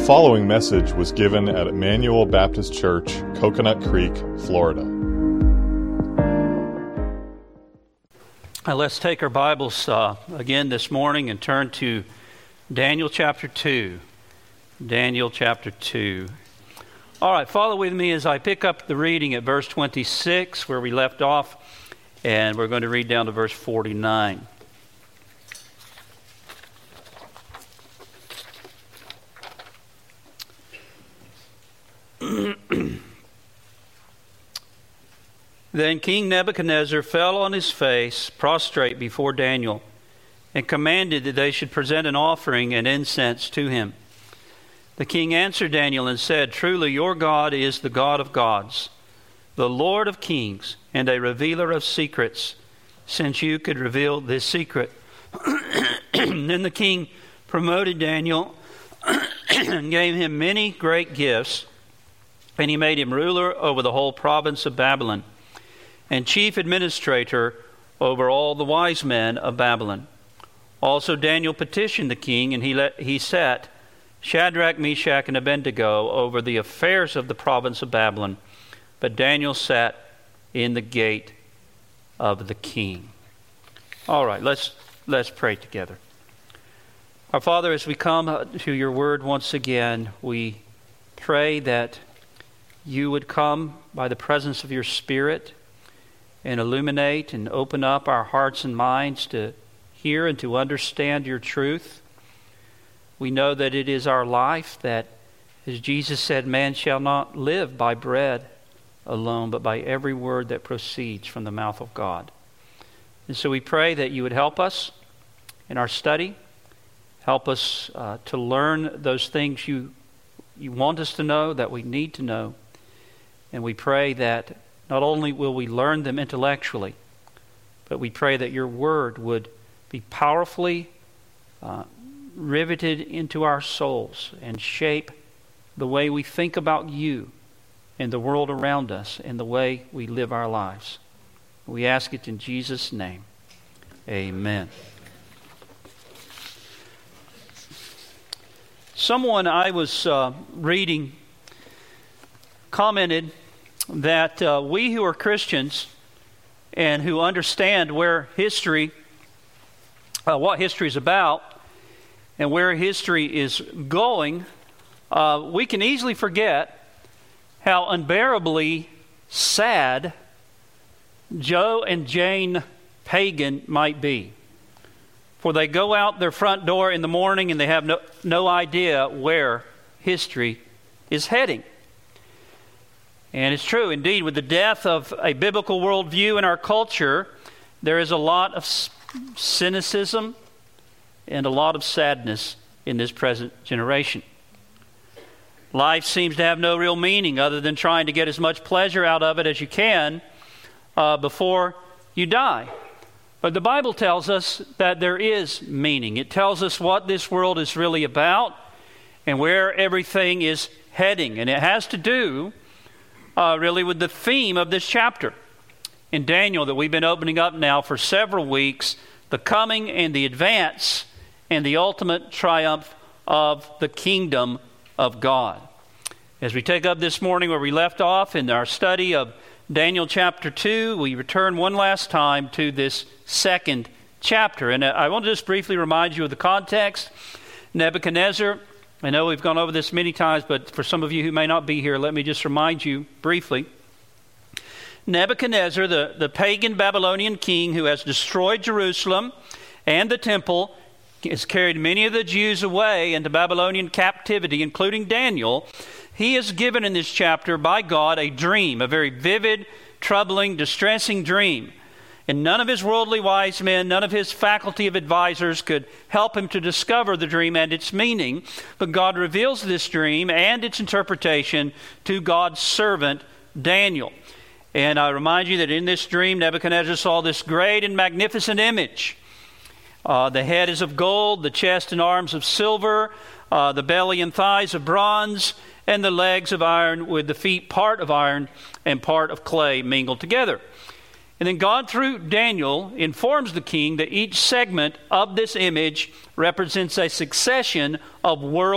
following message was given at Emmanuel Baptist Church, Coconut Creek, Florida. Let's take our Bibles again this morning and turn to Daniel chapter 2. Daniel chapter 2. All right, follow with me as I pick up the reading at verse 26 where we left off, and we're going to read down to verse 49. Then King Nebuchadnezzar fell on his face, prostrate before Daniel, and commanded that they should present an offering and incense to him. The king answered Daniel and said, "Truly your God is the God of gods, the Lord of kings, and a revealer of secrets, since you could reveal this secret." Then the king promoted Daniel and gave him many great gifts, and he made him ruler over the whole province of Babylon, and chief administrator over all the wise men of Babylon. Also Daniel petitioned the king, and he set Shadrach, Meshach, and Abednego over the affairs of the province of Babylon. But Daniel sat in the gate of the king. All right, let's pray together. Our Father, as we come to your word once again, we pray that you would come by the presence of your Spirit and illuminate and open up our hearts and minds to hear and to understand your truth. We know that it is our life that, as Jesus said, man shall not live by bread alone, but by every word that proceeds from the mouth of God. And so we pray that you would help us in our study, help us to learn those things you want us to know, that we need to know. And we pray that not only will we learn them intellectually, but we pray that your word would be powerfully riveted into our souls and shape the way we think about you and the world around us and the way we live our lives. We ask it in Jesus' name. Amen. Someone I was reading commented that we who are Christians and who understand where history, what history is about and where history is going, we can easily forget how unbearably sad Joe and Jane Pagan might be. For they go out their front door in the morning and they have no idea where history is heading. And it's true, indeed, with the death of a biblical worldview in our culture, there is a lot of cynicism and a lot of sadness in this present generation. Life seems to have no real meaning other than trying to get as much pleasure out of it as you can before you die. But the Bible tells us that there is meaning. It tells us what this world is really about and where everything is heading. And it has to do really with the theme of this chapter in Daniel that we've been opening up now for several weeks, the coming and the advance and the ultimate triumph of the kingdom of God. As we take up this morning where we left off in our study of Daniel chapter 2, we return one last time to this second chapter. And I want to just briefly remind you of the context. Nebuchadnezzar, I know we've gone over this many times, but for some of you who may not be here, let me just remind you briefly. Nebuchadnezzar, the pagan Babylonian king who has destroyed Jerusalem and the temple, has carried many of the Jews away into Babylonian captivity, including Daniel. He is given in this chapter by God a dream, a very vivid, troubling, distressing dream. And none of his worldly wise men, none of his faculty of advisors could help him to discover the dream and its meaning. But God reveals this dream and its interpretation to God's servant Daniel. And I remind you that in this dream, Nebuchadnezzar saw this great and magnificent image. The head is of gold, the chest and arms of silver, the belly and thighs of bronze, and the legs of iron, with the feet part of iron and part of clay mingled together. And then God, through Daniel, informs the king that each segment of this image represents a succession of world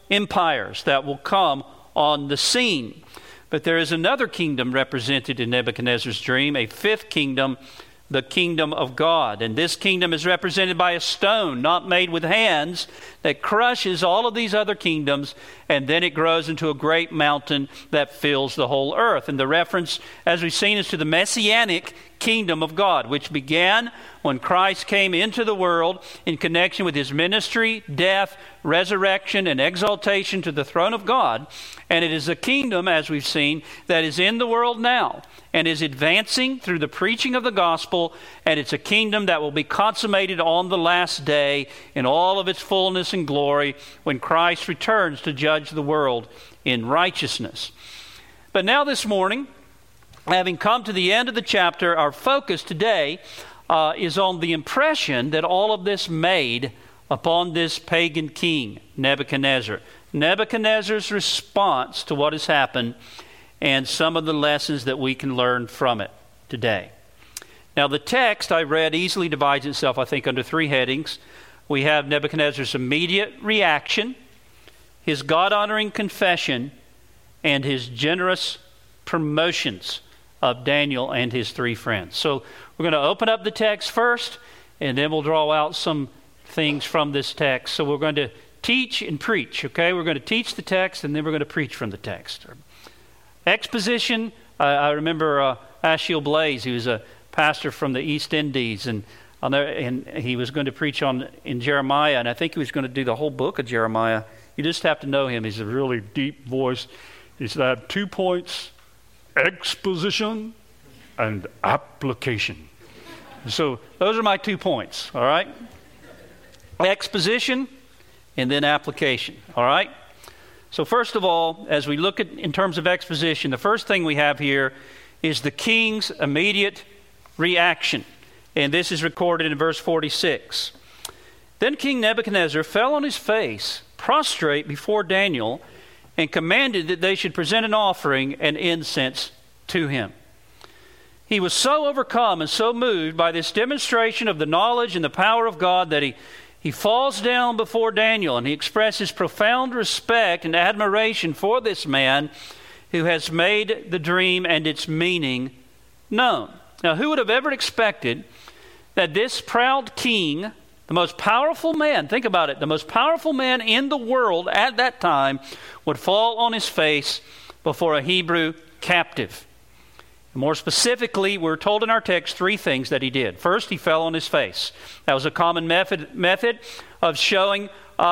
empires that will come on the scene. But there is another kingdom represented in Nebuchadnezzar's dream, a fifth kingdom, the kingdom of God. And this kingdom is represented by a stone not made with hands that crushes all of these other kingdoms, and then it grows into a great mountain that fills the whole earth. And the reference, as we've seen, is to the Messianic kingdom of God, which began when Christ came into the world in connection with his ministry, death, resurrection, and exaltation to the throne of God. And it is a kingdom, as we've seen, that is in the world now and is advancing through the preaching of the gospel, and it's a kingdom that will be consummated on the last day in all of its fullness and glory when Christ returns to judge the world in righteousness. But now this morning, having come to the end of the chapter, our focus today is on the impression that all of this made upon this pagan king, Nebuchadnezzar. Nebuchadnezzar's response to what has happened and some of the lessons that we can learn from it today. Now, the text I read easily divides itself, I think, under three headings. We have Nebuchadnezzar's immediate reaction, his God-honoring confession, and his generous promotions of Daniel and his three friends. So we're going to open up the text first, and then we'll draw out some things from this text. So we're going to teach and preach, okay? We're going to teach the text, and then we're going to preach from the text. Exposition, I remember Ashiel Blaze, he was a pastor from the East Indies, and he was going to preach in Jeremiah, and I think he was going to do the whole book of Jeremiah. You just have to know him. He's a really deep voice. He said, I have 2 points, exposition and application. So those are my 2 points, all right? Exposition and then application, all right? So first of all, as we look at in terms of exposition, the first thing we have here is the king's immediate reaction. And this is recorded in verse 46. Then King Nebuchadnezzar fell on his face, prostrate before Daniel, and commanded that they should present an offering and incense to him. He was so overcome and so moved by this demonstration of the knowledge and the power of God that he falls down before Daniel, and he expresses profound respect and admiration for this man who has made the dream and its meaning known. Now, who would have ever expected that this proud king, the most powerful man, think about it, the most powerful man in the world at that time, would fall on his face before a Hebrew captive? More specifically, we're told in our text 3 things that he did. First, he fell on his face. That was a common method of showing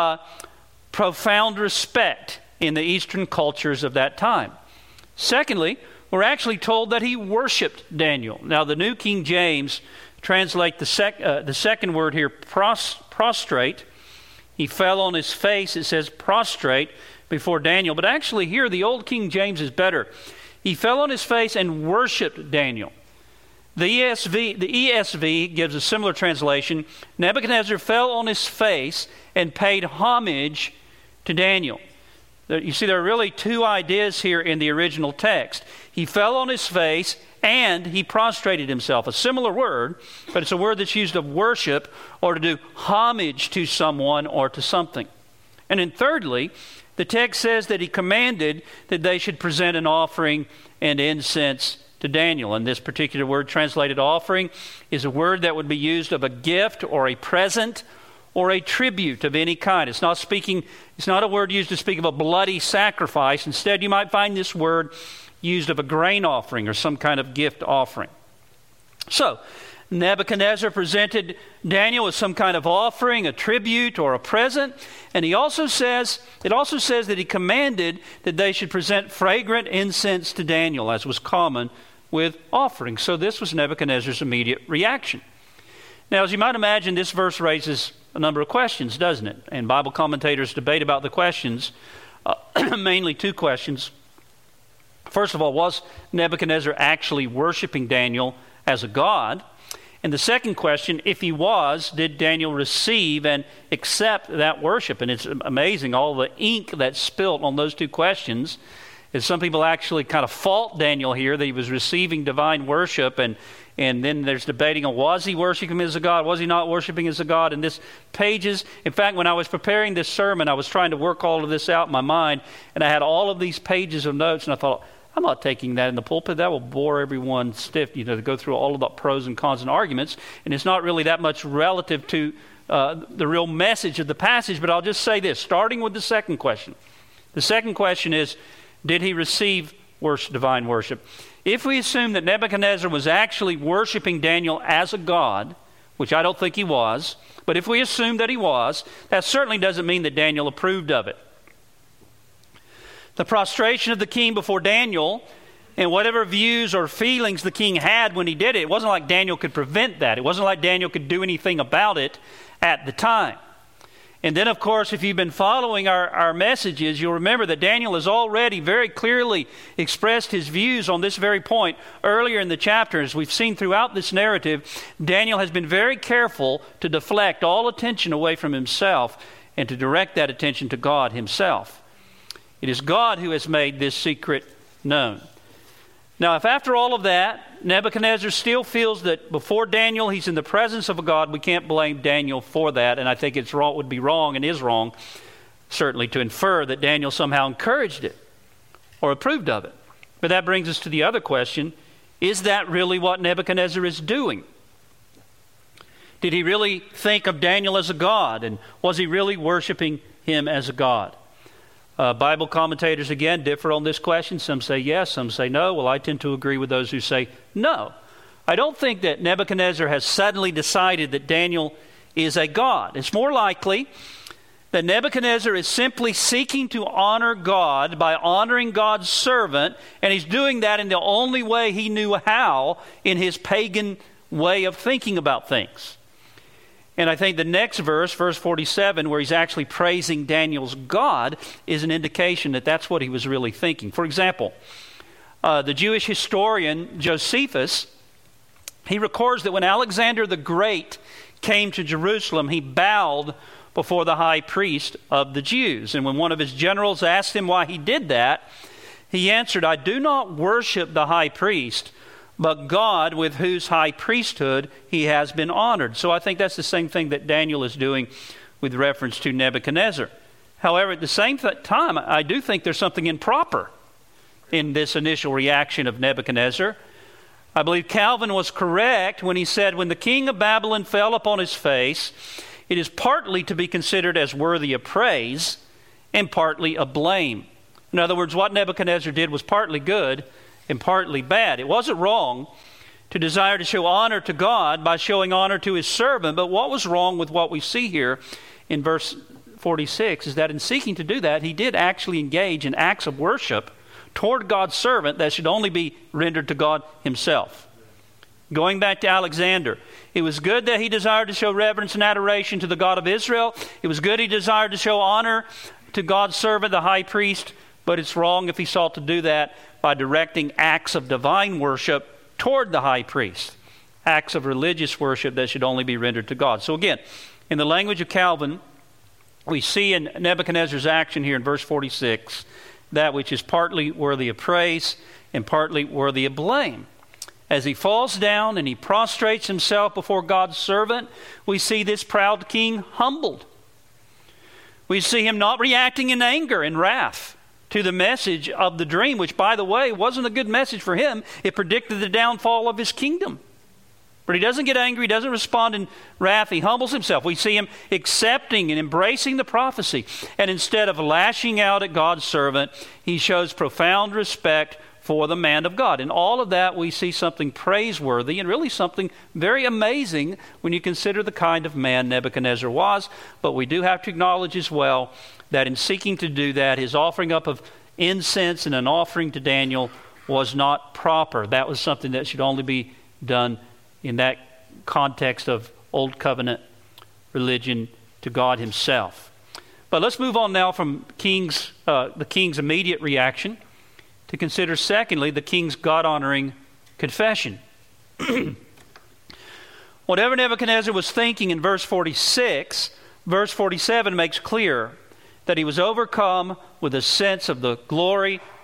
profound respect in the Eastern cultures of that time. Secondly, we're actually told that he worshiped Daniel. Now, the New King James translate the second word here, prostrate. He fell on his face. It says prostrate before Daniel. But actually here, the Old King James is better. He fell on his face and worshiped Daniel. The ESV gives a similar translation. Nebuchadnezzar fell on his face and paid homage to Daniel. You see, there are really 2 ideas here in the original text. He fell on his face and he prostrated himself. A similar word, but it's a word that's used of worship or to do homage to someone or to something. And then thirdly, the text says that he commanded that they should present an offering and incense to Daniel. And this particular word, translated offering, is a word that would be used of a gift or a present or a tribute of any kind. It's not a word used to speak of a bloody sacrifice. Instead, you might find this word used of a grain offering or some kind of gift offering. So, Nebuchadnezzar presented Daniel with some kind of offering, a tribute, or a present. And it also says that he commanded that they should present fragrant incense to Daniel, as was common with offerings. So this was Nebuchadnezzar's immediate reaction. Now, as you might imagine, this verse raises a number of questions, doesn't it? And Bible commentators debate about the questions, mainly 2 questions. First of all, was Nebuchadnezzar actually worshiping Daniel as a god? And the second question, if he was, did Daniel receive and accept that worship? And it's amazing all the ink that's spilt on those 2 questions. As some people actually kind of fault Daniel here that he was receiving divine worship, and then there's debating on, was he worshiping as a god? Was he not worshiping as a god? And this pages, in fact, when I was preparing this sermon, I was trying to work all of this out in my mind, and I had all of these pages of notes, and I thought, I'm not taking that in the pulpit. That will bore everyone stiff, to go through all of the pros and cons and arguments, and it's not really that much relative to the real message of the passage, but I'll just say this, starting with the second question. The second question is, did he receive divine worship? If we assume that Nebuchadnezzar was actually worshiping Daniel as a god, which I don't think he was, but if we assume that he was, that certainly doesn't mean that Daniel approved of it. The prostration of the king before Daniel, and whatever views or feelings the king had when he did it, it wasn't like Daniel could prevent that. It wasn't like Daniel could do anything about it at the time. And then, of course, if you've been following our messages, you'll remember that Daniel has already very clearly expressed his views on this very point earlier in the chapter. As we've seen throughout this narrative, Daniel has been very careful to deflect all attention away from himself and to direct that attention to God himself. It is God who has made this secret known. Now, if after all of that, Nebuchadnezzar still feels that before Daniel he's in the presence of a God, we can't blame Daniel for that, and I think it would be wrong and is wrong, certainly, to infer that Daniel somehow encouraged it or approved of it. But that brings us to the other question, is that really what Nebuchadnezzar is doing? Did he really think of Daniel as a god, and was he really worshiping him as a god? Bible commentators, again, differ on this question. Some say yes, some say no. Well, I tend to agree with those who say no. I don't think that Nebuchadnezzar has suddenly decided that Daniel is a god. It's more likely that Nebuchadnezzar is simply seeking to honor God by honoring God's servant, and he's doing that in the only way he knew how in his pagan way of thinking about things. And I think the next verse, verse 47, where he's actually praising Daniel's God, is an indication that that's what he was really thinking. For example, the Jewish historian Josephus, he records that when Alexander the Great came to Jerusalem, he bowed before the high priest of the Jews. And when one of his generals asked him why he did that, he answered, "I do not worship the high priest, but God with whose high priesthood he has been honored." So I think that's the same thing that Daniel is doing with reference to Nebuchadnezzar. However, at the same time, I do think there's something improper in this initial reaction of Nebuchadnezzar. I believe Calvin was correct when he said, when the king of Babylon fell upon his face, it is partly to be considered as worthy of praise and partly of blame. In other words, what Nebuchadnezzar did was partly good and partly bad. It wasn't wrong to desire to show honor to God by showing honor to his servant, but what was wrong with what we see here in verse 46 is that in seeking to do that, he did actually engage in acts of worship toward God's servant that should only be rendered to God himself. Going back to Alexander, it was good that he desired to show reverence and adoration to the God of Israel. It was good he desired to show honor to God's servant, the high priest, but it's wrong if he sought to do that by directing acts of divine worship toward the high priest, acts of religious worship that should only be rendered to God. So again, in the language of Calvin, we see in Nebuchadnezzar's action here in verse 46, that which is partly worthy of praise and partly worthy of blame. As he falls down and he prostrates himself before God's servant, we see this proud king humbled. We see him not reacting in anger and wrath to the message of the dream, which, by the way, wasn't a good message for him. It predicted the downfall of his kingdom. But he doesn't get angry, he doesn't respond in wrath, he humbles himself. We see him accepting and embracing the prophecy. And instead of lashing out at God's servant, he shows profound respect for the man of God. In all of that, we see something praiseworthy and really something very amazing when you consider the kind of man Nebuchadnezzar was. But we do have to acknowledge as well that in seeking to do that, his offering up of incense and an offering to Daniel was not proper. That was something that should only be done in that context of Old Covenant religion to God himself. But let's move on now from the king's immediate reaction to consider, secondly, the king's God-honoring confession. Whatever Nebuchadnezzar was thinking in verse 46, verse 47 makes clear that he was overcome with a sense of the glory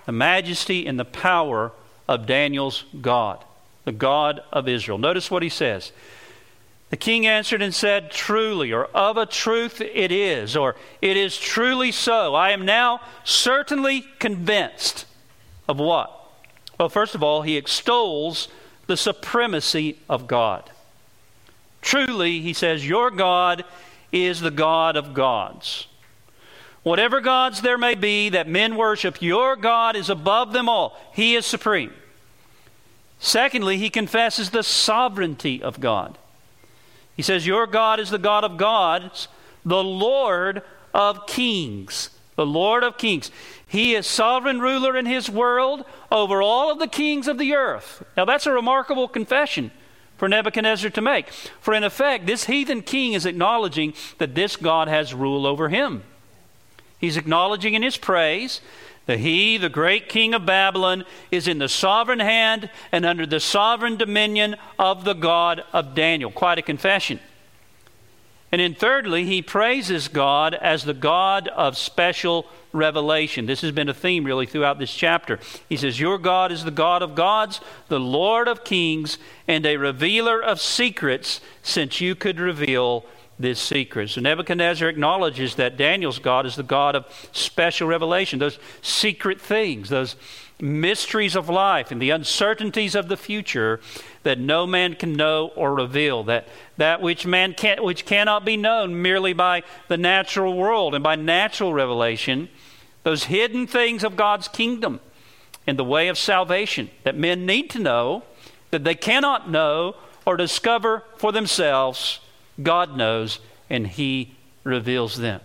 the majesty and the power of Daniel's God, the God of Israel. Notice what he says. The king answered and said, truly, or of a truth it is, or it is truly so. I am now certainly convinced of what? Well, first of all, he extols the supremacy of God. Truly, he says, your God is the God of gods. Whatever gods there may be that men worship, your God is above them all. He is supreme. Secondly, he confesses the sovereignty of God. He says, your God is the God of gods, the Lord of kings. The Lord of kings. He is sovereign ruler in his world over all of the kings of the earth. Now that's a remarkable confession for Nebuchadnezzar to make. For in effect, this heathen king is acknowledging that this God has rule over him. He's acknowledging in his praise that he, the great king of Babylon, is in the sovereign hand and under the sovereign dominion of the God of Daniel. Quite a confession. And then thirdly, he praises God as the God of special revelation. This has been a theme really throughout this chapter. He says, your God is the God of gods, the Lord of kings, and a revealer of secrets, since you could reveal this secret. So Nebuchadnezzar acknowledges that Daniel's God is the God of special revelation, those secret things, those mysteries of life and the uncertainties of the future that no man can know or reveal, that which cannot be known merely by the natural world and by natural revelation, those hidden things of God's kingdom and the way of salvation that men need to know, that they cannot know or discover for themselves. God knows, and he reveals them.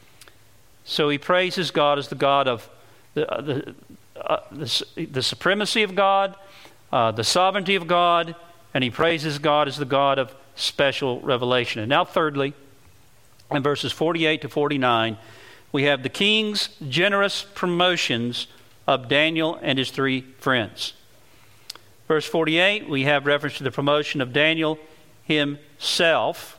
So he praises God as the God of the supremacy of God, the sovereignty of God, and he praises God as the God of special revelation. And now thirdly, in verses 48 to 49, we have the king's generous promotions of Daniel and his three friends. Verse 48, we have reference to the promotion of Daniel himself.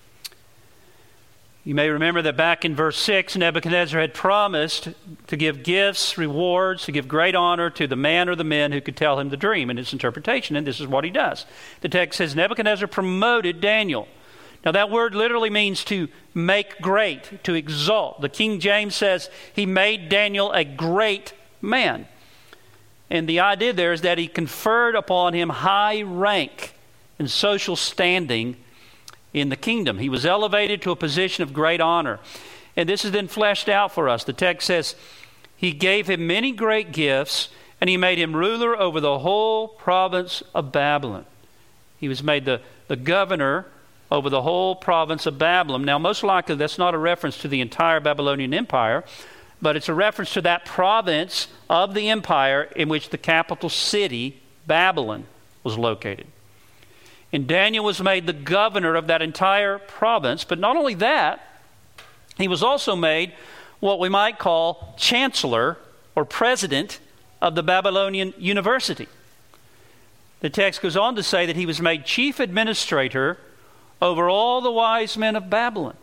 You may remember that back in verse 6, Nebuchadnezzar had promised to give gifts, rewards, to give great honor to the man or the men who could tell him the dream and its interpretation, and this is what he does. The text says Nebuchadnezzar promoted Daniel. Now that word literally means to make great, to exalt. The King James says he made Daniel a great man. And the idea there is that he conferred upon him high rank and social standing in the kingdom. He was elevated to a position of great honor. And this is then fleshed out for us. The text says, he gave him many great gifts, and he made him ruler over the whole province of Babylon. He was made the governor over the whole province of Babylon. Now, most likely that's not a reference to the entire Babylonian Empire, but it's a reference to that province of the empire in which the capital city, Babylon, was located. And Daniel was made the governor of that entire province. But not only that, he was also made what we might call chancellor or president of the Babylonian University. The text goes on to say that he was made chief administrator over all the wise men of Babylon.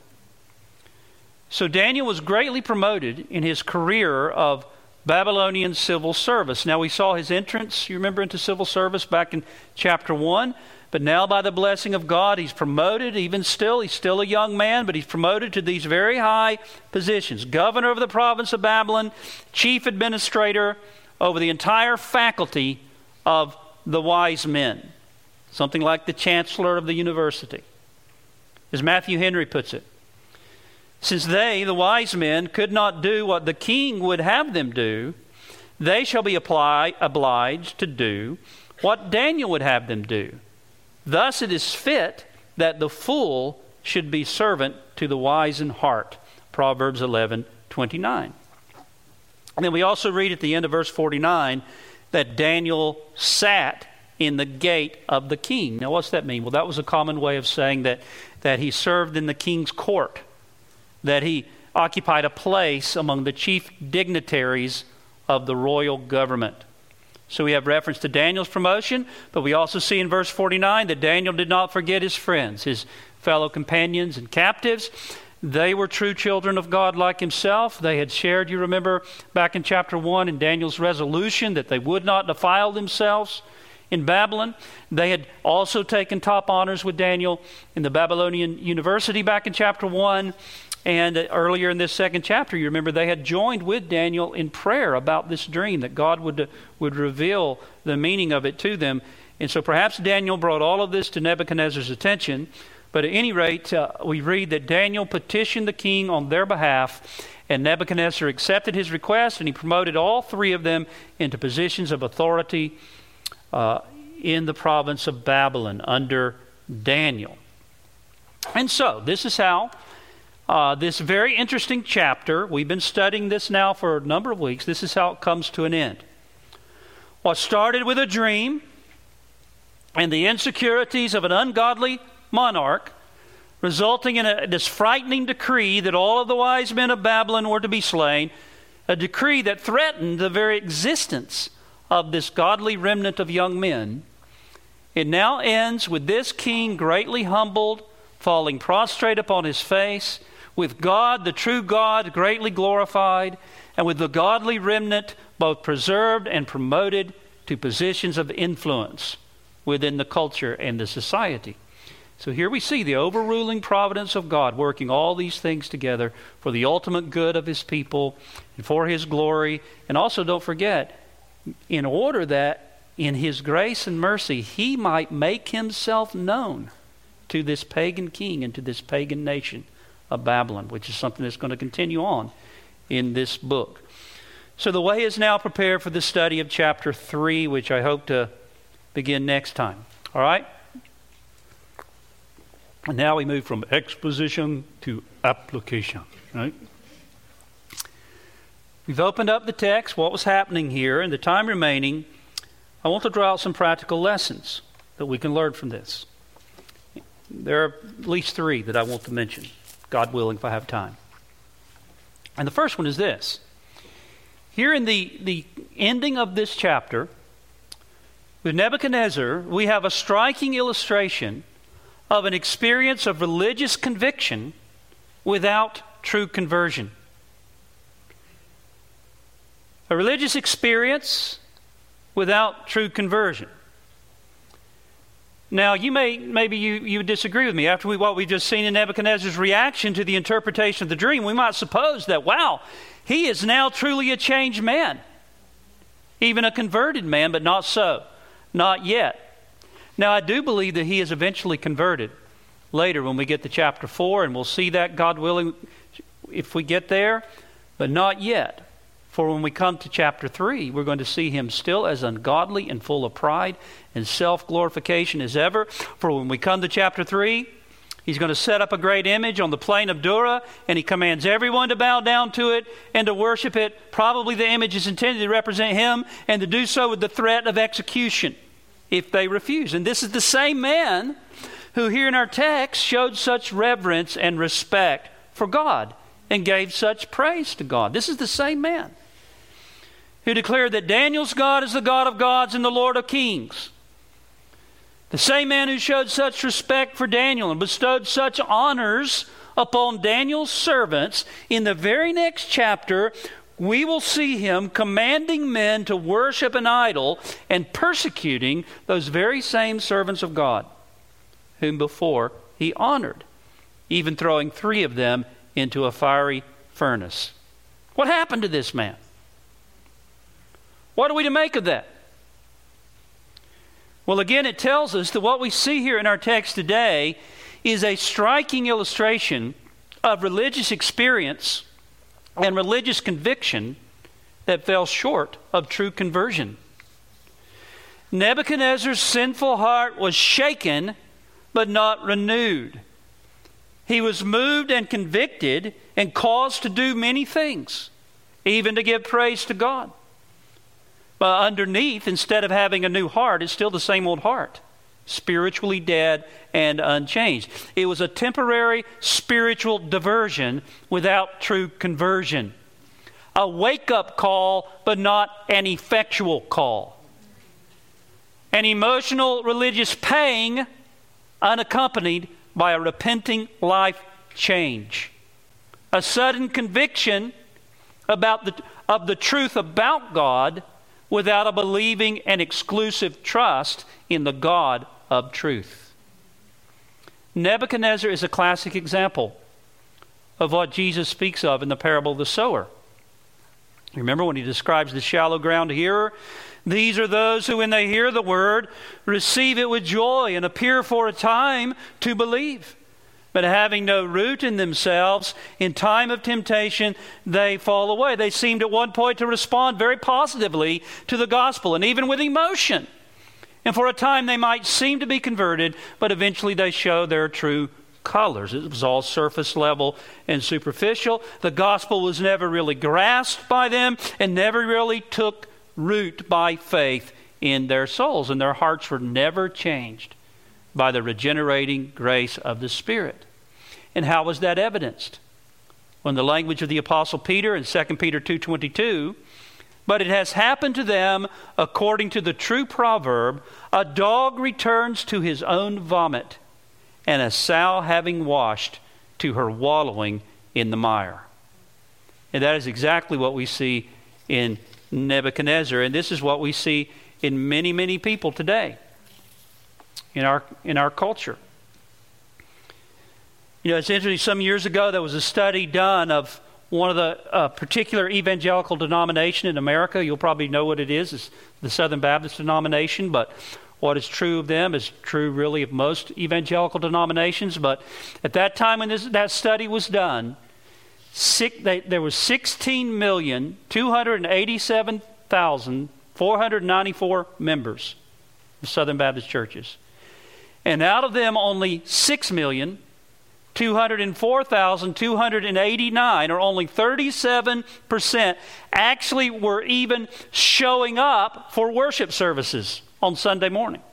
So Daniel was greatly promoted in his career of Babylonian civil service. Now we saw his entrance, you remember, into civil service back in chapter 1. But now by the blessing of God, he's promoted. Even still, he's still a young man, but he's promoted to these very high positions. Governor of the province of Babylon, chief administrator over the entire faculty of the wise men. Something like the chancellor of the university. As Matthew Henry puts it, since they, the wise men, could not do what the king would have them do, they shall be obliged to do what Daniel would have them do. Thus it is fit that the fool should be servant to the wise in heart. Proverbs 11:29. And then we also read at the end of verse 49 that Daniel sat in the gate of the king. Now what's that mean? Well, that was a common way of saying that he served in the king's court, that he occupied a place among the chief dignitaries of the royal government. So we have reference to Daniel's promotion, but we also see in verse 49 that Daniel did not forget his friends, his fellow companions and captives. They were true children of God like himself. They had shared, you remember, back in chapter 1 in Daniel's resolution that they would not defile themselves in Babylon. They had also taken top honors with Daniel in the Babylonian University back in chapter 1. And earlier in this second chapter, you remember, they had joined with Daniel in prayer about this dream, that God would reveal the meaning of it to them. And so perhaps Daniel brought all of this to Nebuchadnezzar's attention. But at any rate, we read that Daniel petitioned the king on their behalf, and Nebuchadnezzar accepted his request, and he promoted all three of them into positions of authority in the province of Babylon under Daniel. And so, this is how this very interesting chapter, we've been studying this now for a number of weeks, this is how it comes to an end. What started with a dream and the insecurities of an ungodly monarch, resulting in this frightening decree that all of the wise men of Babylon were to be slain, a decree that threatened the very existence of this godly remnant of young men. It now ends with this king greatly humbled, falling prostrate upon his face, with God, the true God, greatly glorified, and with the godly remnant both preserved and promoted to positions of influence within the culture and the society. So here we see the overruling providence of God working all these things together for the ultimate good of his people and for his glory. And also, don't forget, in order that in his grace and mercy he might make himself known to this pagan king and to this pagan nation of Babylon, which is something that's going to continue on in this book. So the way is now prepared for the study of chapter 3, which I hope to begin next time. All right? And now we move from exposition to application. Right? We've opened up the text, what was happening here, and the time remaining, I want to draw out some practical lessons that we can learn from this. There are at least 3 that I want to mention, God willing, if I have time. And the first one is this. Here in the ending of this chapter, with Nebuchadnezzar, we have a striking illustration of an experience of religious conviction without true conversion. A religious experience without true conversion. Now, maybe you disagree with me. After what we've just seen in Nebuchadnezzar's reaction to the interpretation of the dream, we might suppose that, wow, he is now truly a changed man. Even a converted man, but not so. Not yet. Now, I do believe that he is eventually converted later when we get to chapter 4, and we'll see that, God willing, if we get there, but not yet. For when we come to chapter 3, we're going to see him still as ungodly and full of pride and self-glorification as ever. For when we come to chapter 3, he's going to set up a great image on the plain of Dura, and he commands everyone to bow down to it and to worship it. Probably the image is intended to represent him, and to do so with the threat of execution if they refuse. And this is the same man who here in our text showed such reverence and respect for God and gave such praise to God. This is the same man who declared that Daniel's God is the God of gods and the Lord of kings. The same man who showed such respect for Daniel and bestowed such honors upon Daniel's servants, in the very next chapter, we will see him commanding men to worship an idol and persecuting those very same servants of God whom before he honored, even throwing 3 of them into a fiery furnace. What happened to this man? What are we to make of that? Well, again, it tells us that what we see here in our text today is a striking illustration of religious experience and religious conviction that fell short of true conversion. Nebuchadnezzar's sinful heart was shaken, but not renewed. He was moved and convicted and caused to do many things, even to give praise to God. But underneath, instead of having a new heart, it's still the same old heart, spiritually dead and unchanged. It was a temporary spiritual diversion without true conversion. A wake-up call, but not an effectual call. An emotional religious pang unaccompanied by a repenting life change. a sudden conviction of the truth about God without a believing and exclusive trust in the God of truth. Nebuchadnezzar is a classic example of what Jesus speaks of in the parable of the sower. Remember when he describes the shallow ground hearer? These are those who, when they hear the word, receive it with joy and appear for a time to believe. But having no root in themselves, in time of temptation, they fall away. They seemed at one point to respond very positively to the gospel, and even with emotion. And for a time they might seem to be converted, but eventually they show their true colors. It was all surface level and superficial. The gospel was never really grasped by them and never really took root by faith in their souls. And their hearts were never changed by the regenerating grace of the Spirit. And how was that evidenced? Well, in the language of the Apostle Peter in 2 Peter 2:22, but it has happened to them according to the true proverb, a dog returns to his own vomit, and a sow having washed to her wallowing in the mire. And that is exactly what we see in Nebuchadnezzar, and this is what we see in many, many people today in our culture. You know, it's interesting, some years ago there was a study done of one of the particular evangelical denomination in America. You'll probably know what it is. It's the Southern Baptist denomination, but what is true of them is true really of most evangelical denominations. But at that time when that study was done, there was 16,287,494 members of Southern Baptist churches. And out of them, only 6,204,289, or only 37%, actually were even showing up for worship services on Sunday morning.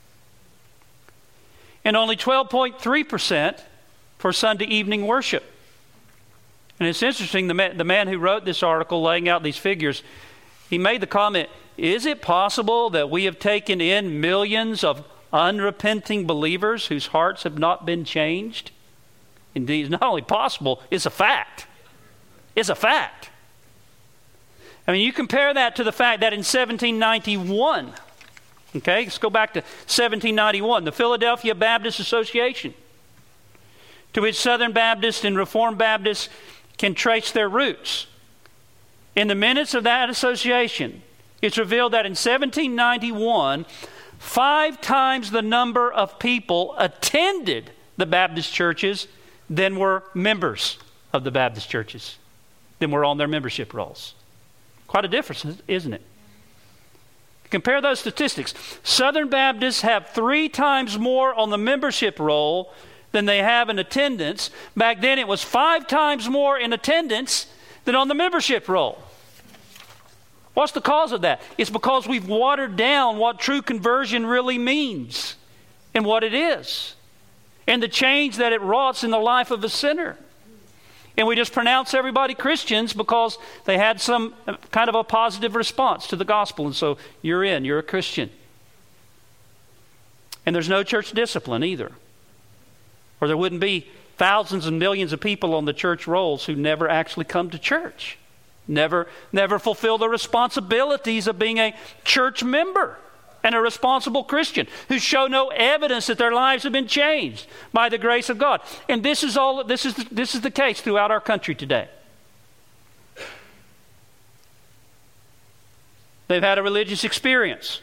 And only 12.3% for Sunday evening worship. And it's interesting, the man who wrote this article laying out these figures, he made the comment, is it possible that we have taken in millions of unrepenting believers whose hearts have not been changed? Indeed, it's not only possible, it's a fact. It's a fact. I mean, you compare that to the fact that in 1791, okay, let's go back to 1791, the Philadelphia Baptist Association, to which Southern Baptists and Reformed Baptists can trace their roots. In the minutes of that association, it's revealed that in 1791, 5 times the number of people attended the Baptist churches than were members of the Baptist churches, than were on their membership rolls. Quite a difference, isn't it? Compare those statistics. Southern Baptists have 3 times more on the membership roll than they have in attendance. Back then it was 5 times more in attendance than on the membership roll. What's the cause of that? It's because we've watered down what true conversion really means and what it is, and the change that it wrought in the life of a sinner. And we just pronounce everybody Christians because they had some kind of a positive response to the gospel. And so you're a Christian. And there's no church discipline either. Or there wouldn't be thousands and millions of people on the church rolls who never actually come to church. Never fulfill the responsibilities of being a church member and a responsible Christian, who show no evidence that their lives have been changed by the grace of God. And this is the case throughout our country today. They've had a religious experience.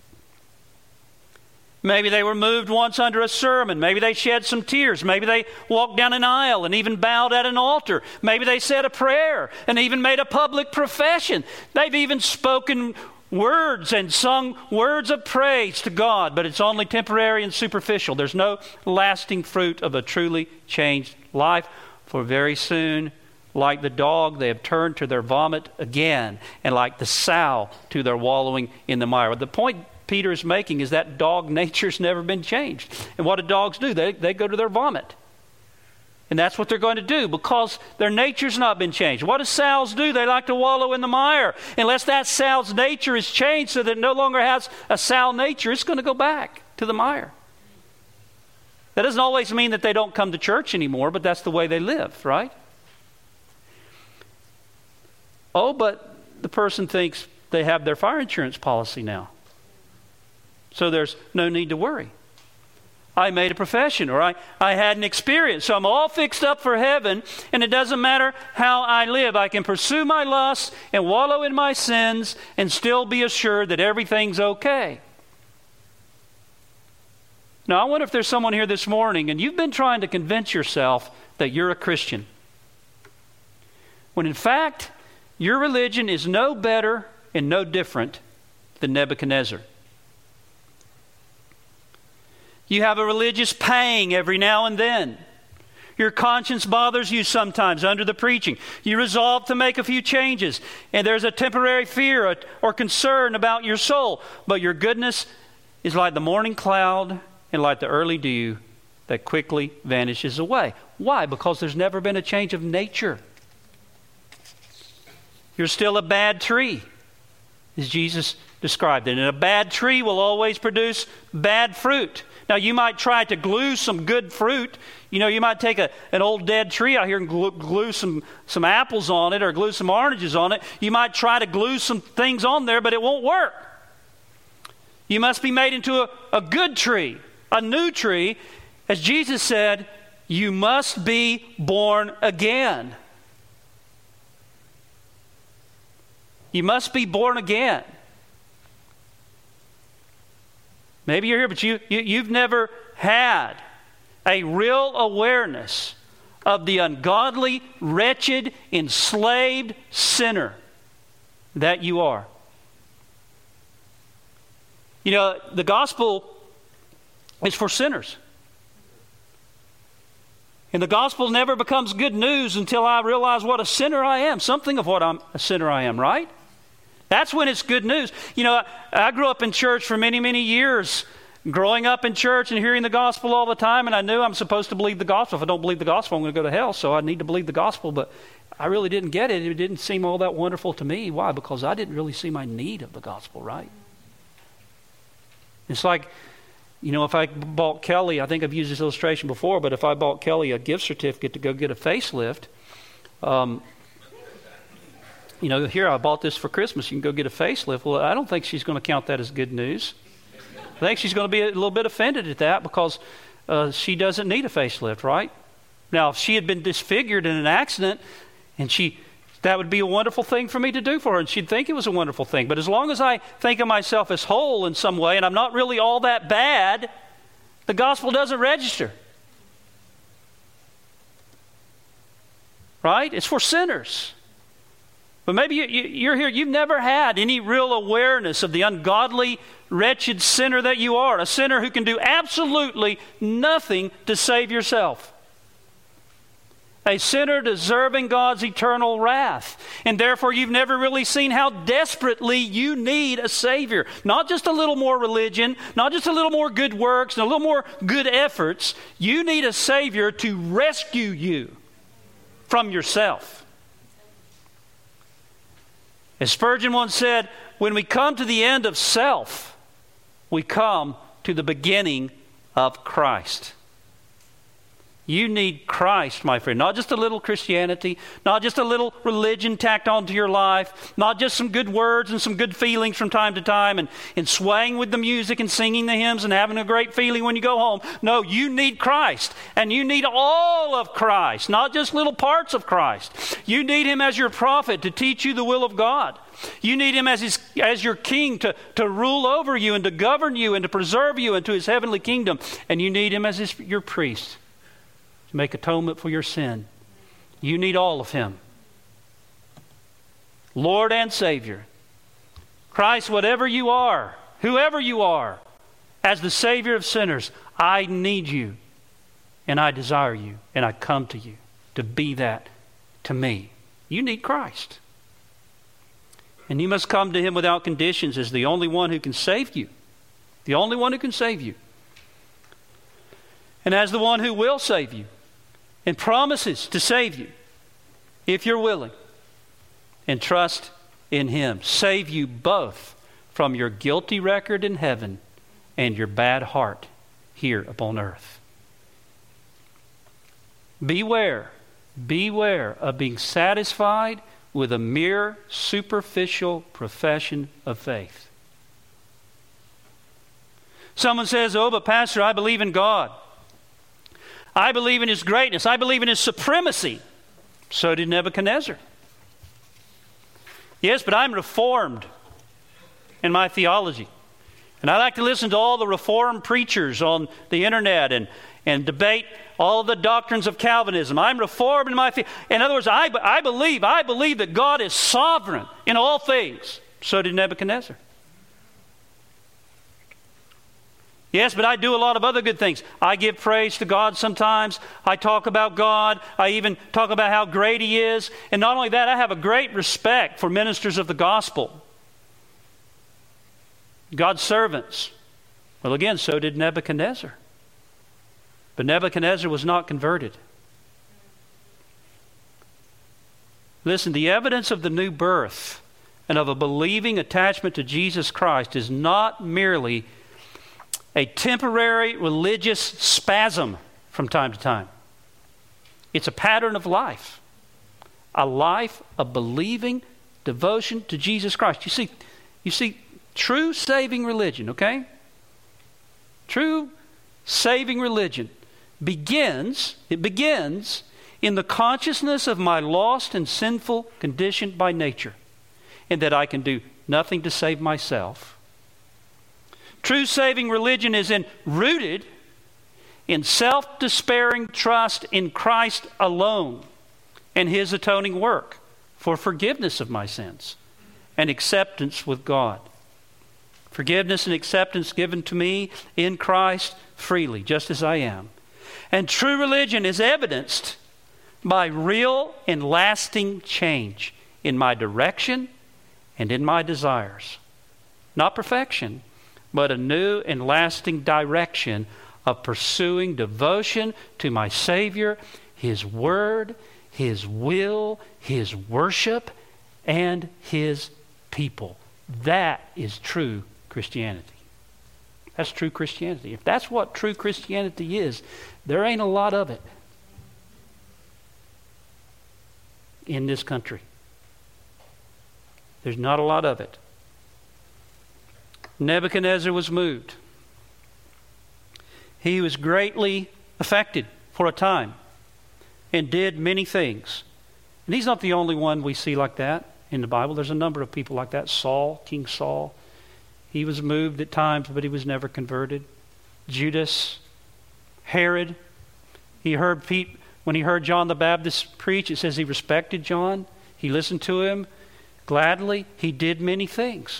Maybe they were moved once under a sermon. Maybe they shed some tears. Maybe they walked down an aisle and even bowed at an altar. Maybe they said a prayer and even made a public profession. They've even spoken words and sung words of praise to God, but it's only temporary and superficial. There's no lasting fruit of a truly changed life, for very soon, like the dog, they have turned to their vomit again, and like the sow to their wallowing in the mire. The point Peter is making is that dog nature's never been changed. And what do dogs do? They go to their vomit. And that's what they're going to do because their nature's not been changed. What do sows do? They like to wallow in the mire. Unless that sow's nature is changed so that it no longer has a sow nature, it's going to go back to the mire. That doesn't always mean that they don't come to church anymore, but that's the way they live, right? Oh, but the person thinks they have their fire insurance policy now, so there's no need to worry. I made a profession, or I had an experience, so I'm all fixed up for heaven, and it doesn't matter how I live. I can pursue my lusts and wallow in my sins and still be assured that everything's okay. Now, I wonder if there's someone here this morning, and you've been trying to convince yourself that you're a Christian, when in fact, your religion is no better and no different than Nebuchadnezzar. You have a religious pang every now and then. Your conscience bothers you sometimes under the preaching. You resolve to make a few changes, and there's a temporary fear or concern about your soul. But your goodness is like the morning cloud and like the early dew that quickly vanishes away. Why? Because there's never been a change of nature. You're still a bad tree, as Jesus described it. And a bad tree will always produce bad fruit. Now, you might try to glue some good fruit. You know, you might take an old dead tree out here and glue some apples on it, or glue some oranges on it. You might try to glue some things on there, but it won't work. You must be made into a good tree, a new tree. As Jesus said, you must be born again. You must be born again. Maybe you're here, but you've never had a real awareness of the ungodly, wretched, enslaved sinner that you are. You know, the gospel is for sinners. And the gospel never becomes good news until I realize what a sinner I am. Something of what a sinner I am, right? That's when it's good news. You know, I grew up in church for many, many years, growing up in church and hearing the gospel all the time, and I knew I'm supposed to believe the gospel. If I don't believe the gospel, I'm going to go to hell, so I need to believe the gospel. But I really didn't get it. It didn't seem all that wonderful to me. Why? Because I didn't really see my need of the gospel, right? It's like, you know, if I bought Kelly, I think I've used this illustration before, but if I bought Kelly a gift certificate to go get a facelift, you know, here, I bought this for Christmas. You can go get a facelift. Well, I don't think she's going to count that as good news. I think she's going to be a little bit offended at that because she doesn't need a facelift, right? Now, if she had been disfigured in an accident, and that would be a wonderful thing for me to do for her, and she'd think it was a wonderful thing. But as long as I think of myself as whole in some way, and I'm not really all that bad, the gospel doesn't register. Right? It's for sinners. But maybe you're here, you've never had any real awareness of the ungodly, wretched sinner that you are. A sinner who can do absolutely nothing to save yourself. A sinner deserving God's eternal wrath. And therefore you've never really seen how desperately you need a Savior. Not just a little more religion, not just a little more good works, and a little more good efforts. You need a Savior to rescue you from yourself. As Spurgeon once said, when we come to the end of self, we come to the beginning of Christ. You need Christ, my friend. Not just a little Christianity, not just a little religion tacked onto your life, not just some good words and some good feelings from time to time and swaying with the music and singing the hymns and having a great feeling when you go home. No, you need Christ. And you need all of Christ, not just little parts of Christ. You need Him as your prophet to teach you the will of God. You need Him as your king to rule over you and to govern you and to preserve you into His heavenly kingdom. And you need Him as your priest. Make atonement for your sin. You need all of Him. Lord and Savior. Christ, whatever you are, whoever you are, as the Savior of sinners, I need you and I desire you and I come to you to be that to me. You need Christ. And you must come to Him without conditions as the only one who can save you. The only one who can save you. And as the one who will save you. And promises to save you if you're willing. And trust in Him. Save you both from your guilty record in heaven and your bad heart here upon earth. Beware of being satisfied with a mere superficial profession of faith. Someone says, oh, but Pastor, I believe in God. I believe in His greatness. I believe in His supremacy. So did Nebuchadnezzar. Yes, but I'm reformed in my theology. And I like to listen to all the Reformed preachers on the internet and debate all the doctrines of Calvinism. I'm reformed in my theology. In other words, I believe that God is sovereign in all things. So did Nebuchadnezzar. Yes, but I do a lot of other good things. I give praise to God sometimes. I talk about God. I even talk about how great He is. And not only that, I have a great respect for ministers of the gospel. God's servants. Well, again, so did Nebuchadnezzar. But Nebuchadnezzar was not converted. Listen, the evidence of the new birth and of a believing attachment to Jesus Christ is not merely a temporary religious spasm from time to time. It's a pattern of life. A life of believing devotion to Jesus Christ. You see, true saving religion, okay? True saving religion begins in the consciousness of my lost and sinful condition by nature, and that I can do nothing to save myself. True saving religion is rooted in self-despairing trust in Christ alone and His atoning work for forgiveness of my sins and acceptance with God. Forgiveness and acceptance given to me in Christ freely, just as I am. And true religion is evidenced by real and lasting change in my direction and in my desires. Not perfection, but a new and lasting direction of pursuing devotion to my Savior, His Word, His will, His worship, and His people. That is true Christianity. That's true Christianity. If that's what true Christianity is, there ain't a lot of it in this country. There's not a lot of it. Nebuchadnezzar was moved. He was greatly affected for a time and did many things. And he's not the only one we see like that in the Bible. There's a number of people like that. Saul, King Saul. He was moved at times, but he was never converted. Judas, Herod. When he heard John the Baptist preach, it says he respected John. He listened to him gladly. He did many things.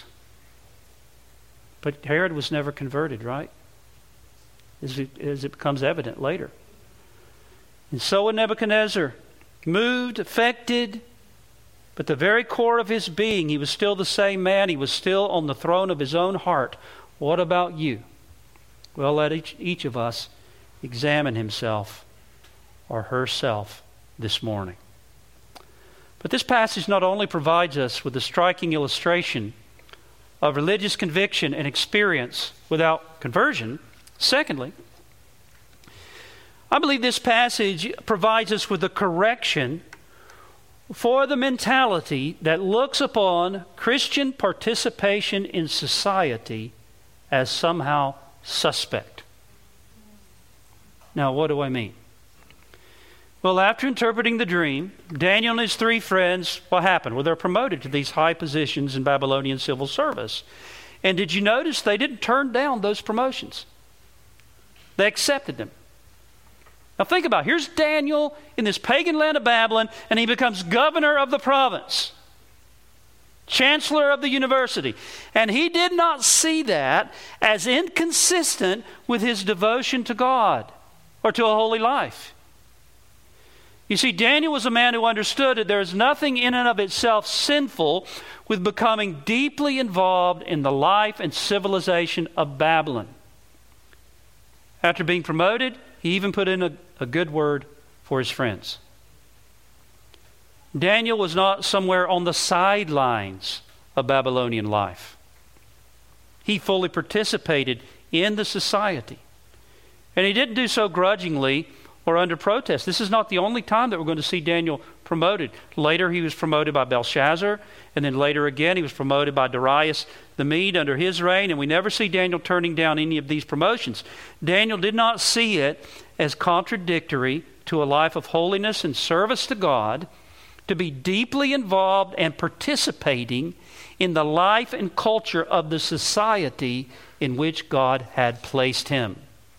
But Herod was never converted, right? As it becomes evident later. And so was Nebuchadnezzar, moved, affected, but the very core of his being, he was still the same man. He was still on the throne of his own heart. What about you? Well, let each of us examine himself or herself this morning. But this passage not only provides us with a striking illustration of religious conviction and experience without conversion, secondly, I believe this passage provides us with a correction for the mentality that looks upon Christian participation in society as somehow suspect. Now, what do I mean? Well, after interpreting the dream, Daniel and his 3 friends, what happened? Well, they're promoted to these high positions in Babylonian civil service. And did you notice they didn't turn down those promotions? They accepted them. Now think about it. Here's Daniel in this pagan land of Babylon, and he becomes governor of the province, chancellor of the university. And he did not see that as inconsistent with his devotion to God or to a holy life. You see, Daniel was a man who understood that there is nothing in and of itself sinful with becoming deeply involved in the life and civilization of Babylon. After being promoted, he even put in a good word for his friends. Daniel was not somewhere on the sidelines of Babylonian life. He fully participated in the society. And he didn't do so grudgingly or under protest. This is not the only time that we're going to see Daniel promoted. Later he was promoted by Belshazzar, and then later again he was promoted by Darius the Mede under his reign, and we never see Daniel turning down any of these promotions. Daniel did not see it as contradictory to a life of holiness and service to God to be deeply involved and participating in the life and culture of the society in which God had placed him.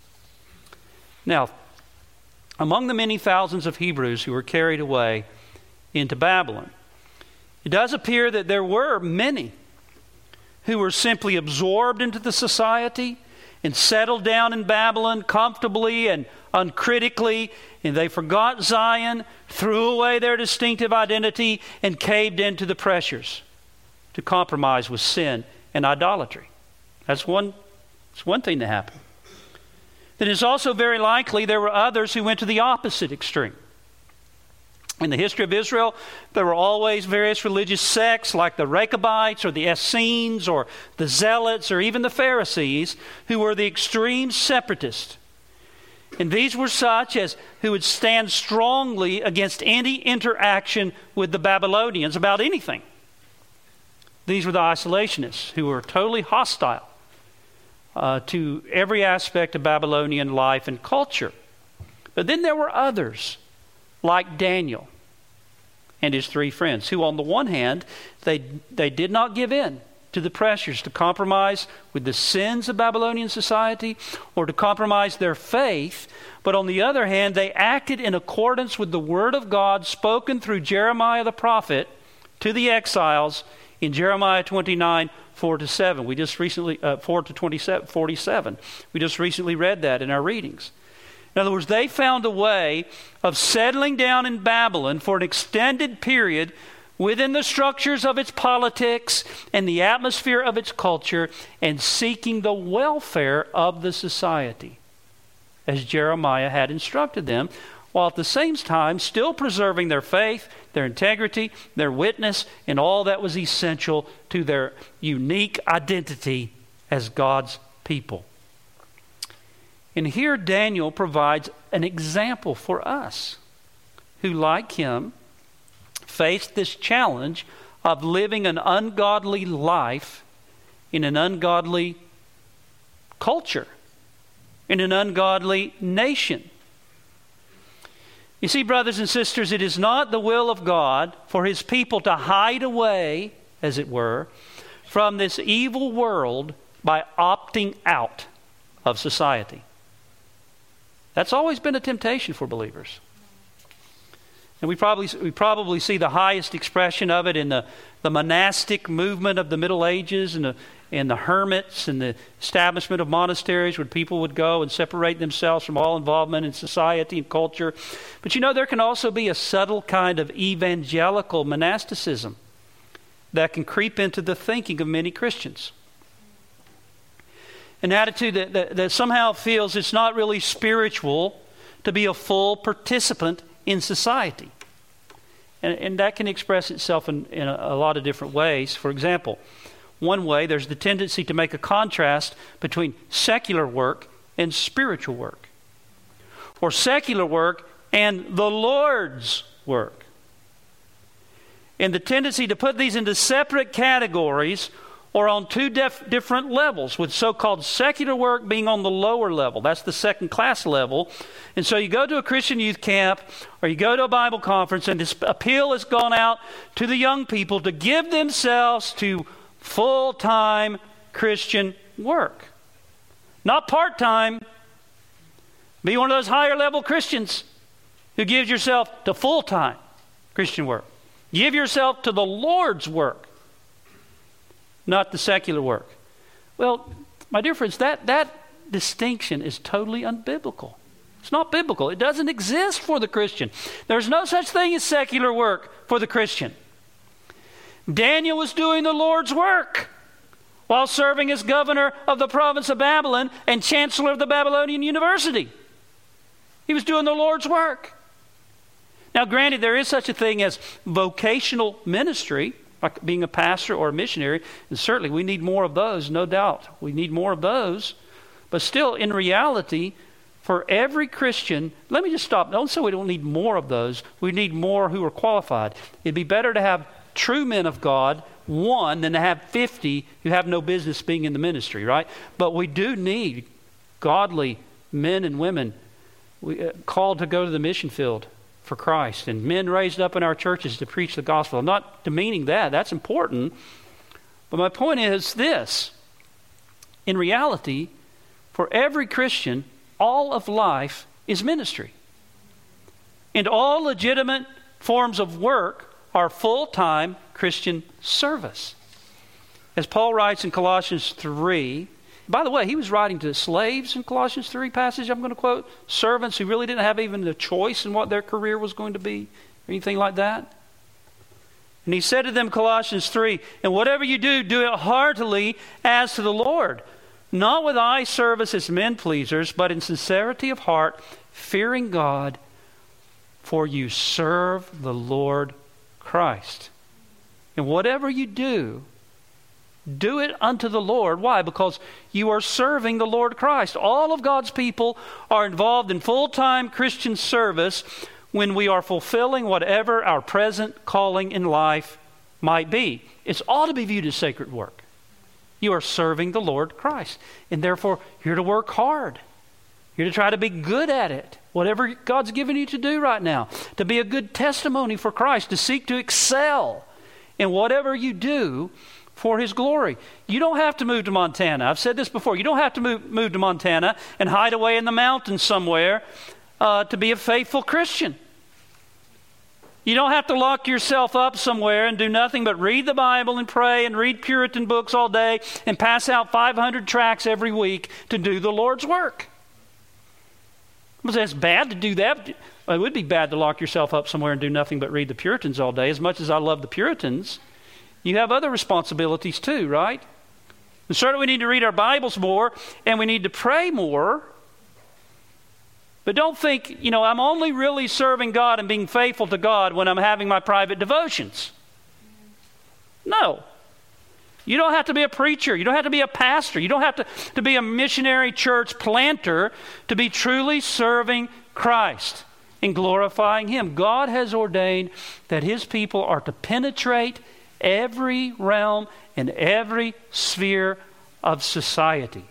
Now, among the many thousands of Hebrews who were carried away into Babylon, it does appear that there were many who were simply absorbed into the society and settled down in Babylon comfortably and uncritically, and they forgot Zion, threw away their distinctive identity, and caved into the pressures to compromise with sin and idolatry. That's one thing that happened. Then it's also very likely there were others who went to the opposite extreme. In the history of Israel, there were always various religious sects like the Rechabites or the Essenes or the Zealots or even the Pharisees who were the extreme separatists. And these were such as who would stand strongly against any interaction with the Babylonians about anything. These were the isolationists who were totally hostile to every aspect of Babylonian life and culture. But then there were others, like Daniel and his three friends, who on the one hand, they did not give in to the pressures to compromise with the sins of Babylonian society or to compromise their faith, but on the other hand, they acted in accordance with the word of God spoken through Jeremiah the prophet to the exiles in Jeremiah 29, 4-7. We just recently, 4-47. We just recently read that in our readings. In other words, they found a way of settling down in Babylon for an extended period within the structures of its politics and the atmosphere of its culture and seeking the welfare of the society, as Jeremiah had instructed them, while at the same time still preserving their faith, their integrity, their witness, and all that was essential to their unique identity as God's people. And here Daniel provides an example for us who, like him, faced this challenge of living an ungodly life in an ungodly culture, in an ungodly nation. You see, brothers and sisters, it is not the will of God for his people to hide away, as it were, from this evil world by opting out of society. That's always been a temptation for believers. And we probably see the highest expression of it in the monastic movement of the Middle Ages and the hermits and the establishment of monasteries where people would go and separate themselves from all involvement in society and culture. But you know, there can also be a subtle kind of evangelical monasticism that can creep into the thinking of many Christians. An attitude that somehow feels it's not really spiritual to be a full participant in society. And that can express itself in a lot of different ways. For example, one way, there's the tendency to make a contrast between secular work and spiritual work, or secular work and the Lord's work. And the tendency to put these into separate categories or on two different levels, with so-called secular work being on the lower level. That's the second class level. And so you go to a Christian youth camp or you go to a Bible conference, and this appeal has gone out to the young people to give themselves to full-time Christian work. Not part-time. Be one of those higher level Christians who gives yourself to full-time Christian work. Give yourself to the Lord's work, not the secular work. Well, my dear friends, that distinction is totally unbiblical. It's not biblical. It doesn't exist for the Christian. There's no such thing as secular work for the Christian. Daniel was doing the Lord's work while serving as governor of the province of Babylon and chancellor of the Babylonian University. He was doing the Lord's work. Now, granted, there is such a thing as vocational ministry, like being a pastor or a missionary, and certainly we need more of those, no doubt. We need more of those. But still, in reality, for every Christian, let me just stop. Don't say we don't need more of those. We need more who are qualified. It'd be better to have true men of God, one, than to have 50 who have no business being in the ministry, right? But we do need godly men and women called to go to the mission field for Christ, and men raised up in our churches to preach the gospel. I'm not demeaning that. That's important. But my point is this. In reality, for every Christian, all of life is ministry. And all legitimate forms of work are full-time Christian service. As Paul writes in Colossians 3, by the way, he was writing to slaves in Colossians 3 passage I'm going to quote, servants who really didn't have even a choice in what their career was going to be, or anything like that. And he said to them, Colossians 3, and whatever you do, do it heartily as to the Lord, not with eye service as men pleasers, but in sincerity of heart, fearing God, for you serve the Lord Christ. And whatever you do, do it unto the Lord. Why? Because you are serving the Lord Christ. All of God's people are involved in full-time Christian service when we are fulfilling whatever our present calling in life might be. It ought to be viewed as sacred work. You are serving the Lord Christ. And therefore, you're to work hard. You're to try to be good at it. Whatever God's given you to do right now. To be a good testimony for Christ. To seek to excel in whatever you do for His glory. You don't have to move to Montana. I've said this before. You don't have to move to Montana and hide away in the mountains somewhere to be a faithful Christian. You don't have to lock yourself up somewhere and do nothing but read the Bible and pray and read Puritan books all day and pass out 500 tracts every week to do the Lord's work. But it's bad to do that. It would be bad to lock yourself up somewhere and do nothing but read the Puritans all day. As much as I love the Puritans, you have other responsibilities too, right? And certainly we need to read our Bibles more and we need to pray more. But don't think, I'm only really serving God and being faithful to God when I'm having my private devotions. No. You don't have to be a preacher. You don't have to be a pastor. You don't have to be a missionary church planter to be truly serving Christ and glorifying Him. God has ordained that His people are to penetrate every realm and every sphere of society.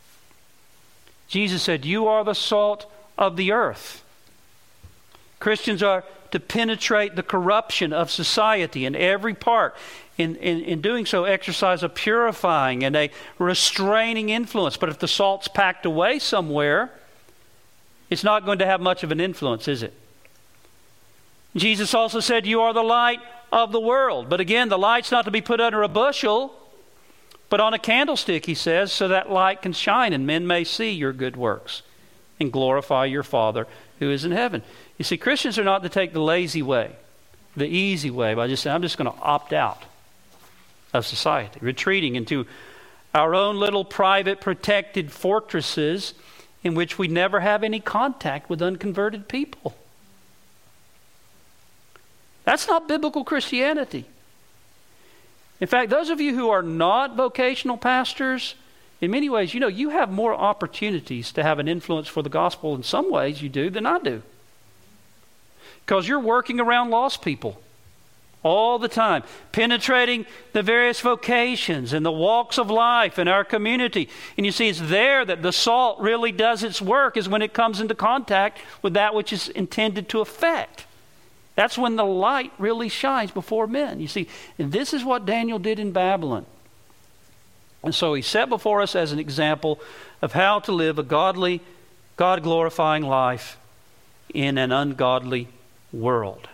Jesus said, you are the salt of the earth. Christians are to penetrate the corruption of society in every part. In doing so, exercise a purifying and a restraining influence. But if the salt's packed away somewhere, it's not going to have much of an influence, is it? Jesus also said, you are the light of the world. But again, the light's not to be put under a bushel, but on a candlestick, He says, so that light can shine and men may see your good works and glorify your Father who is in heaven. You see, Christians are not to take the lazy way, the easy way, by just saying, I'm just going to opt out of society, retreating into our own little private protected fortresses in which we never have any contact with unconverted people. That's not biblical Christianity. In fact, those of you who are not vocational pastors, in many ways, you have more opportunities to have an influence for the gospel in some ways you do than I do. Because you're working around lost people all the time, penetrating the various vocations and the walks of life in our community. And you see, it's there that the salt really does its work, is when it comes into contact with that which is intended to affect. That's when the light really shines before men. You see, and this is what Daniel did in Babylon. And so he set before us as an example of how to live a godly, God-glorifying life in an ungodly world.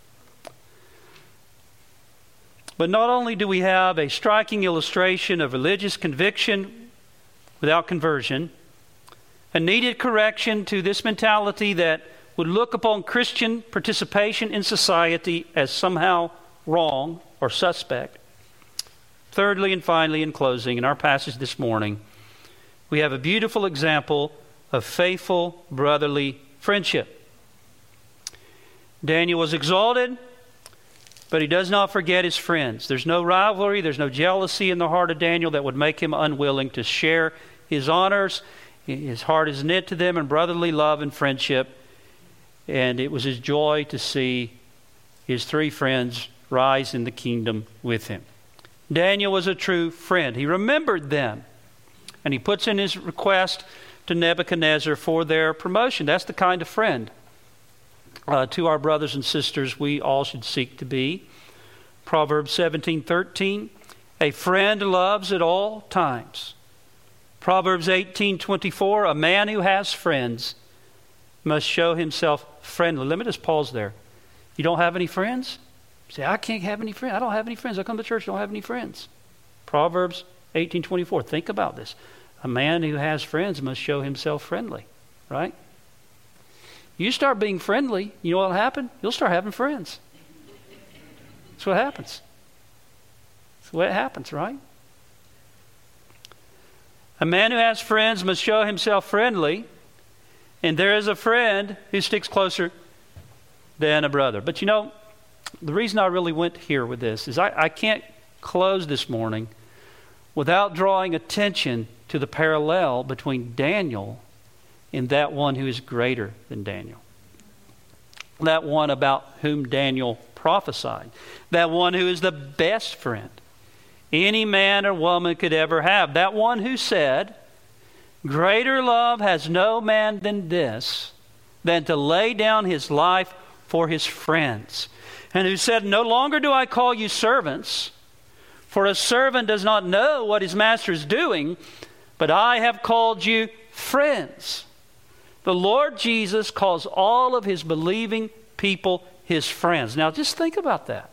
But not only do we have a striking illustration of religious conviction without conversion, a needed correction to this mentality that would look upon Christian participation in society as somehow wrong or suspect. Thirdly and finally, in closing, in our passage this morning, we have a beautiful example of faithful brotherly friendship. Daniel was exalted, but he does not forget his friends. There's no rivalry, there's no jealousy in the heart of Daniel that would make him unwilling to share his honors His heart is knit to them in brotherly love and friendship, and it was his joy to see his 3 friends rise in the kingdom with him. Daniel was a true friend. He remembered them, and he puts in his request to Nebuchadnezzar for their promotion. That's the kind of friend to our brothers and sisters we all should seek to be. Proverbs 17:13, a friend loves at all times. Proverbs 18:24, a man who has friends must show himself friendly. Let me just pause there. You don't have any friends? Say, I can't have any friends. I don't have any friends. I come to church, don't have any friends. Proverbs 18:24. Think about this. A man who has friends must show himself friendly, right? You start being friendly, you know what will happen? You'll start having friends. That's what happens. That's the way it happens, right? A man who has friends must show himself friendly, and there is a friend who sticks closer than a brother. But you know, the reason I really went here with this is I can't close this morning without drawing attention to the parallel between Daniel and that one who is greater than Daniel. That one about whom Daniel prophesied. That one who is the best friend any man or woman could ever have. That one who said, greater love has no man than this, than to lay down his life for his friends. And who said, no longer do I call you servants, for a servant does not know what his master is doing, but I have called you friends. The Lord Jesus calls all of his believing people his friends. Now just think about that.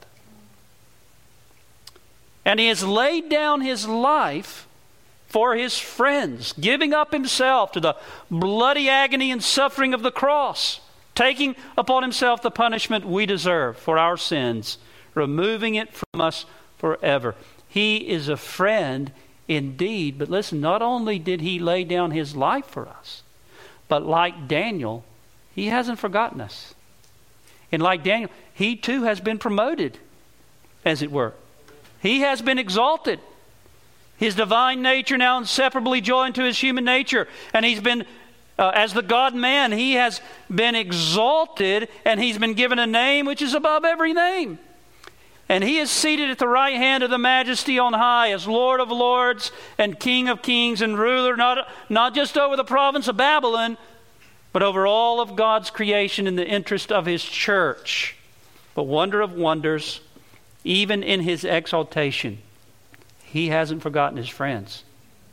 And he has laid down his life for his friends, giving up himself to the bloody agony and suffering of the cross, taking upon himself the punishment we deserve for our sins, removing it from us forever. He is a friend indeed, but listen, not only did he lay down his life for us, but like Daniel, he hasn't forgotten us. And like Daniel, he too has been promoted, as it were. He has been exalted. His divine nature now inseparably joined to his human nature. And he's been, as the God-man, he has been exalted, and he's been given a name which is above every name. And he is seated at the right hand of the Majesty on high as Lord of lords and King of kings and ruler, not just over the province of Babylon, but over all of God's creation in the interest of his church. But wonder of wonders, even in his exaltation, he hasn't forgotten his friends.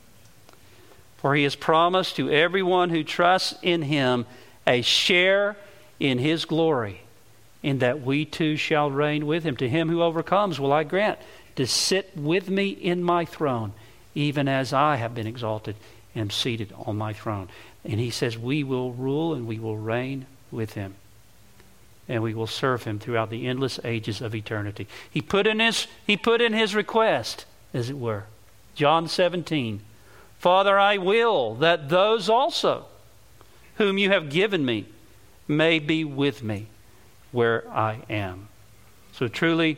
For he has promised to everyone who trusts in him a share in his glory, in that we too shall reign with him. To him who overcomes will I grant to sit with me in my throne, even as I have been exalted and am seated on my throne. And he says we will rule and we will reign with him. And we will serve him throughout the endless ages of eternity. He put in his request, as it were. John 17. Father, I will that those also whom you have given me may be with me where I am. So truly,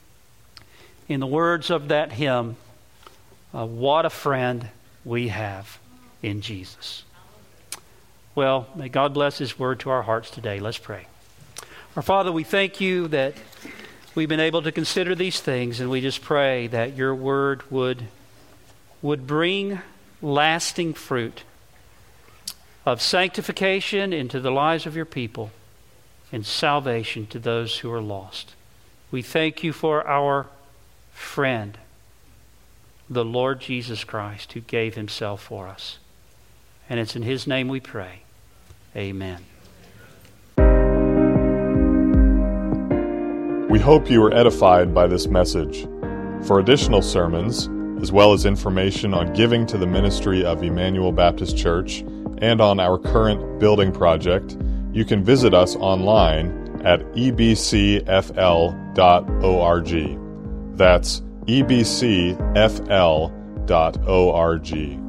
in the words of that hymn, what a friend we have in Jesus. Well, may God bless his word to our hearts today. Let's pray. Our Father, we thank you that we've been able to consider these things, and we just pray that your word would bring lasting fruit of sanctification into the lives of your people and salvation to those who are lost. We thank you for our friend, the Lord Jesus Christ, who gave himself for us. And it's in his name we pray. Amen. We hope you were edified by this message. For additional sermons, as well as information on giving to the ministry of Emmanuel Baptist Church and on our current building project, you can visit us online at ebcfl.org. That's ebcfl.org.